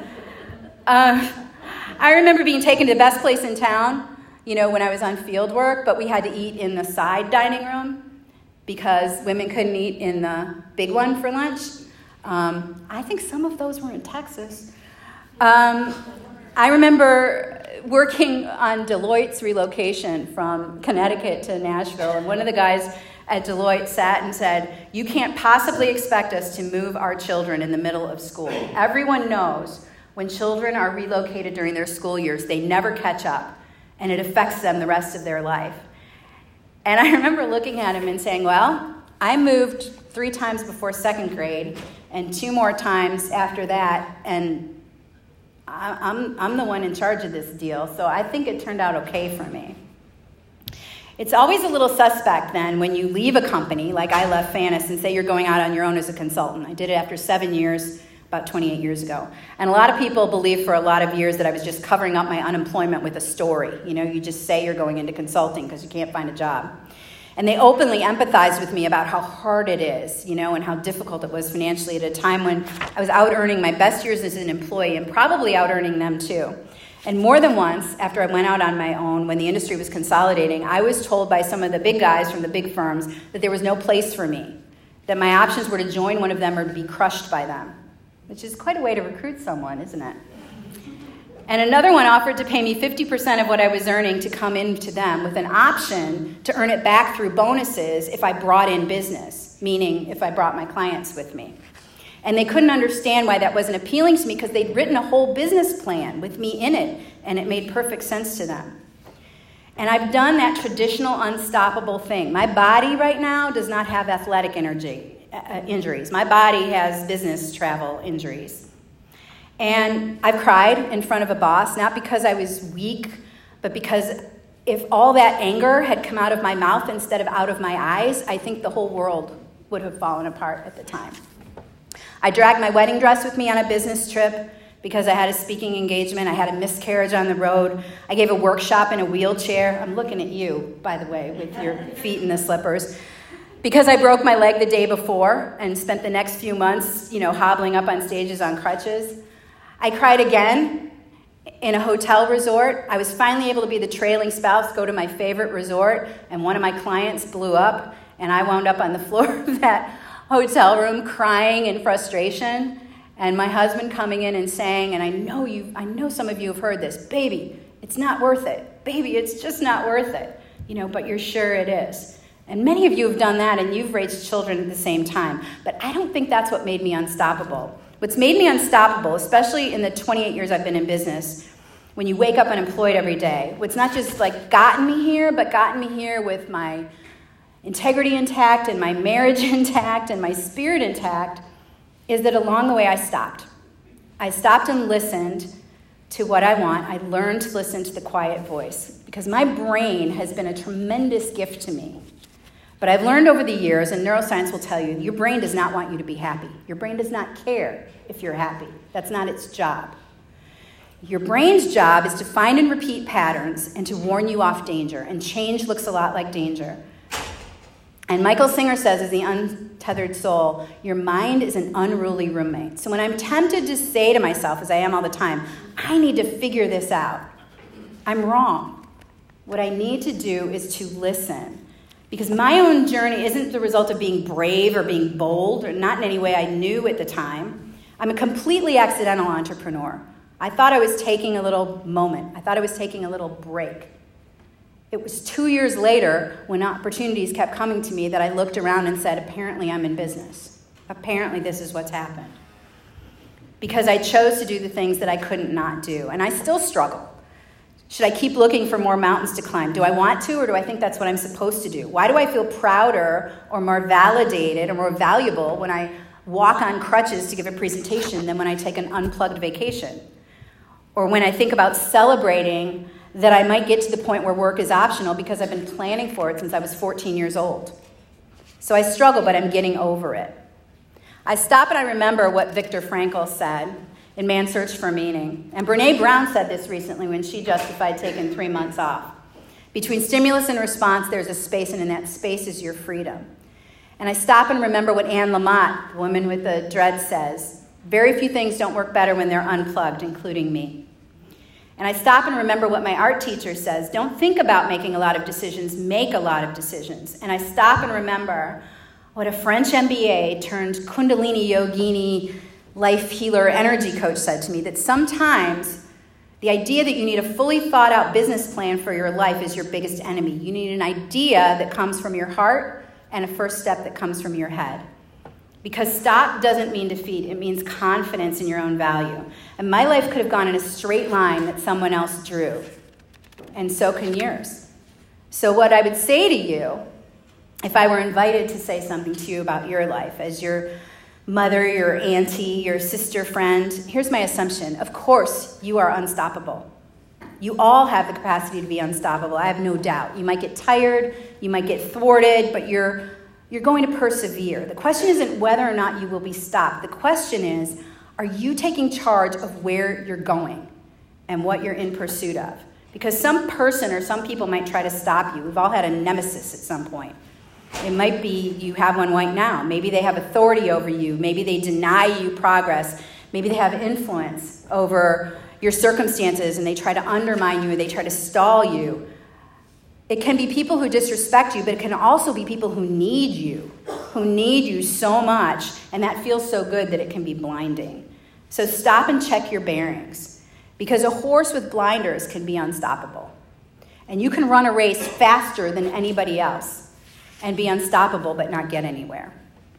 Uh, I remember being taken to the best place in town, you know, when I was on field work, but we had to eat in the side dining room because women couldn't eat in the big one for lunch. Um, I think some of those were in Texas. Um, I remember working on Deloitte's relocation from Connecticut to Nashville, and one of the guys at Deloitte sat and said, you can't possibly expect us to move our children in the middle of school. Everyone knows when children are relocated during their school years, they never catch up, and it affects them the rest of their life. And I remember looking at him and saying, well, I moved three times before second grade and two more times after that, and I'm, I'm the one in charge of this deal, so I think it turned out okay for me. It's always a little suspect then when you leave a company, like I left Fannis, and say you're going out on your own as a consultant. I did it after seven years, about twenty-eight years ago. And a lot of people believed for a lot of years that I was just covering up my unemployment with a story. You know, you just say you're going into consulting because you can't find a job. And they openly empathized with me about how hard it is, you know, and how difficult it was financially at a time when I was out earning my best years as an employee and probably out earning them too. And more than once, after I went out on my own, when the industry was consolidating, I was told by some of the big guys from the big firms that there was no place for me, that my options were to join one of them or to be crushed by them, which is quite a way to recruit someone, isn't it? And another one offered to pay me fifty percent of what I was earning to come into them with an option to earn it back through bonuses if I brought in business, meaning if I brought my clients with me. And they couldn't understand why that wasn't appealing to me because they'd written a whole business plan with me in it, and it made perfect sense to them. And I've done that traditional unstoppable thing. My body right now does not have athletic energy, uh, injuries. My body has business travel injuries. And I've cried in front of a boss, not because I was weak, but because if all that anger had come out of my mouth instead of out of my eyes, I think the whole world would have fallen apart at the time. I dragged my wedding dress with me on a business trip because I had a speaking engagement. I had a miscarriage on the road. I gave a workshop in a wheelchair. I'm looking at you, by the way, with your feet in the slippers. Because I broke my leg the day before and spent the next few months, you know, hobbling up on stages on crutches. I cried again in a hotel resort. I was finally able to be the trailing spouse, go to my favorite resort, and one of my clients blew up, and I wound up on the floor of that hotel room crying in frustration, and my husband coming in and saying, and I know you, I know some of you have heard this, baby, it's not worth it. Baby, it's just not worth it. You know, but you're sure it is. And many of you have done that, and you've raised children at the same time. But I don't think that's what made me unstoppable. What's made me unstoppable, especially in the twenty-eight years I've been in business, when you wake up unemployed every day, what's not just like gotten me here, but gotten me here with my integrity intact and my marriage intact and my spirit intact, is that along the way I stopped. I stopped and listened to what I want. I learned to listen to the quiet voice because my brain has been a tremendous gift to me. But I've learned over the years, and neuroscience will tell you, your brain does not want you to be happy. Your brain does not care if you're happy. That's not its job. Your brain's job is to find and repeat patterns and to warn you off danger. And change looks a lot like danger. And Michael Singer says, as the untethered soul, your mind is an unruly roommate. So when I'm tempted to say to myself, as I am all the time, I need to figure this out, I'm wrong. What I need to do is to listen. Because my own journey isn't the result of being brave or being bold, or not in any way I knew at the time. I'm a completely accidental entrepreneur. I thought I was taking a little moment. I thought I was taking a little break. It was two years later, when opportunities kept coming to me, that I looked around and said, apparently I'm in business. Apparently this is what's happened. Because I chose to do the things that I couldn't not do. And I still struggle. Should I keep looking for more mountains to climb? Do I want to, or do I think that's what I'm supposed to do? Why do I feel prouder or more validated or more valuable when I walk on crutches to give a presentation than when I take an unplugged vacation? Or when I think about celebrating that I might get to the point where work is optional because I've been planning for it since I was fourteen years old. So I struggle, but I'm getting over it. I stop and I remember what Viktor Frankl said in Man's Search for Meaning. And Brene Brown said this recently when she justified taking three months off. Between stimulus and response, there's a space, and in that space is your freedom. And I stop and remember what Anne Lamott, the woman with the dread, says. Very few things don't work better when they're unplugged, including me. And I stop and remember what my art teacher says. Don't think about making a lot of decisions, make a lot of decisions. And I stop and remember what a French M B A turned Kundalini Yogini life healer energy coach said to me, that sometimes the idea that you need a fully thought out business plan for your life is your biggest enemy. You need an idea that comes from your heart and a first step that comes from your head. Because stop doesn't mean defeat. It means confidence in your own value. And my life could have gone in a straight line that someone else drew. And so can yours. So what I would say to you, if I were invited to say something to you about your life as your mother, your auntie, your sister, friend, here's my assumption. Of course, you are unstoppable. You all have the capacity to be unstoppable. I have no doubt. You might get tired, you might get thwarted, but you're you're going to persevere. The question isn't whether or not you will be stopped. The question is, are you taking charge of where you're going and what you're in pursuit of? Because some person or some people might try to stop you. We've all had a nemesis at some point. It might be you have one right now. Maybe they have authority over you. Maybe they deny you progress. Maybe they have influence over your circumstances and they try to undermine you or they try to stall you. It can be people who disrespect you, but it can also be people who need you, who need you so much, and that feels so good that it can be blinding. So stop and check your bearings, because a horse with blinders can be unstoppable. And you can run a race faster than anybody else and be unstoppable but not get anywhere.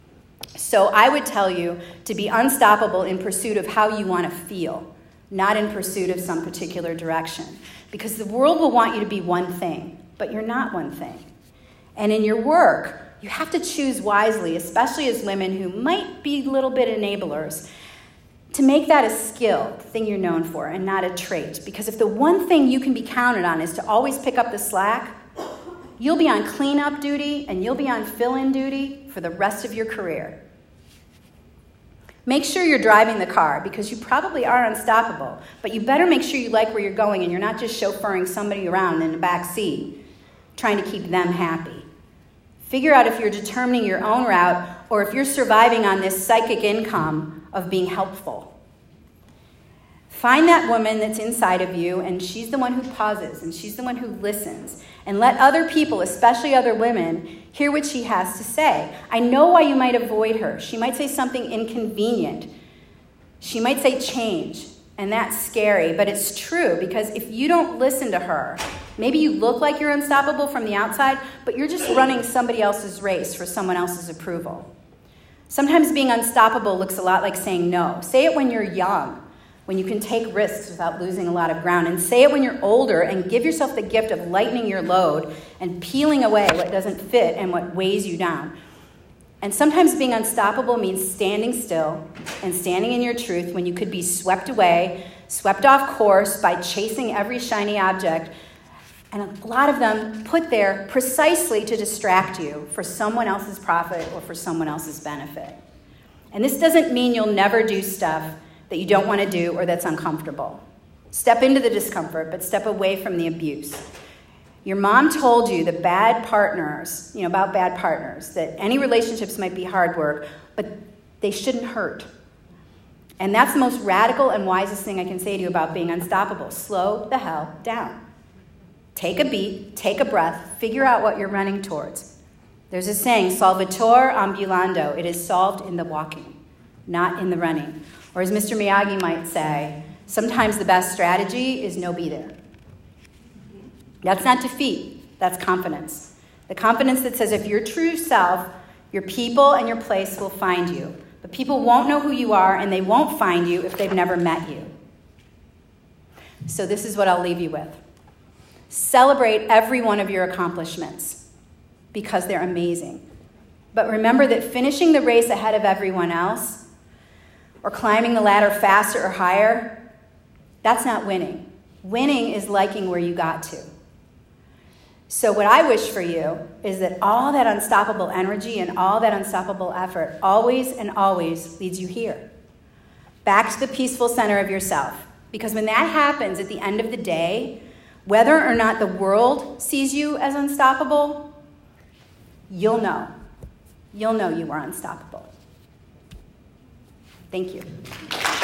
So I would tell you to be unstoppable in pursuit of how you want to feel, not in pursuit of some particular direction. Because the world will want you to be one thing, but you're not one thing. And in your work, you have to choose wisely, especially as women who might be a little bit enablers, to make that a skill, the thing you're known for, and not a trait. Because if the one thing you can be counted on is to always pick up the slack, you'll be on cleanup duty and you'll be on fill-in duty for the rest of your career. Make sure you're driving the car, because you probably are unstoppable, but you better make sure you like where you're going and you're not just chauffeuring somebody around in the back seat, trying to keep them happy. Figure out if you're determining your own route or if you're surviving on this psychic income of being helpful. Find that woman that's inside of you, and she's the one who pauses, and she's the one who listens. And let other people, especially other women, hear what she has to say. I know why you might avoid her. She might say something inconvenient. She might say change, and that's scary, but it's true, because if you don't listen to her, maybe you look like you're unstoppable from the outside, but you're just running somebody else's race for someone else's approval. Sometimes being unstoppable looks a lot like saying no. Say it when you're young, when you can take risks without losing a lot of ground. And say it when you're older, and give yourself the gift of lightening your load and peeling away what doesn't fit and what weighs you down. And sometimes being unstoppable means standing still and standing in your truth when you could be swept away, swept off course by chasing every shiny object, and a lot of them put there precisely to distract you for someone else's profit or for someone else's benefit. And this doesn't mean you'll never do stuff that you don't want to do or that's uncomfortable. Step into the discomfort, but step away from the abuse. Your mom told you that bad partners, you know, about bad partners, that any relationships might be hard work, but they shouldn't hurt. And that's the most radical and wisest thing I can say to you about being unstoppable. Slow the hell down. Take a beat, take a breath, figure out what you're running towards. There's a saying, solvitur ambulando. It is solved in the walking, not in the running. Or as Mister Miyagi might say, sometimes the best strategy is no be there. That's not defeat, that's confidence. The confidence that says if your true self, your people and your place will find you. But people won't know who you are, and they won't find you if they've never met you. So this is what I'll leave you with. Celebrate every one of your accomplishments, because they're amazing. But remember that finishing the race ahead of everyone else, or climbing the ladder faster or higher, that's not winning. Winning is liking where you got to. So what I wish for you is that all that unstoppable energy and all that unstoppable effort always and always leads you here, back to the peaceful center of yourself. Because when that happens at the end of the day, whether or not the world sees you as unstoppable, you'll know. You'll know you are unstoppable. Thank you.